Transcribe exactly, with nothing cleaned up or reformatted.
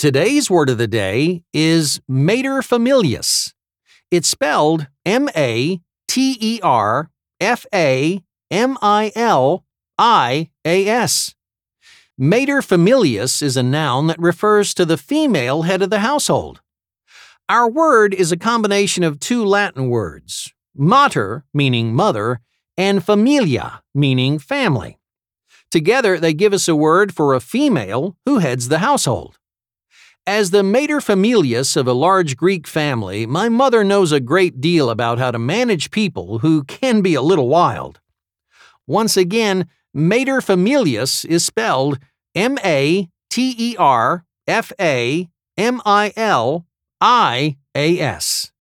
Today's word of the day is materfamilias. It's spelled M A T E R F A M I L I A S. Materfamilias is a noun that refers to the female head of the household. Our word is a combination of two Latin words, mater, meaning mother, and familia, meaning family. Together, they give us a word for a female who heads the household. As the materfamilias of a large Greek family, my mother knows a great deal about how to manage people who can be a little wild. Once again, materfamilias is spelled M A T E R F A M I L I A S.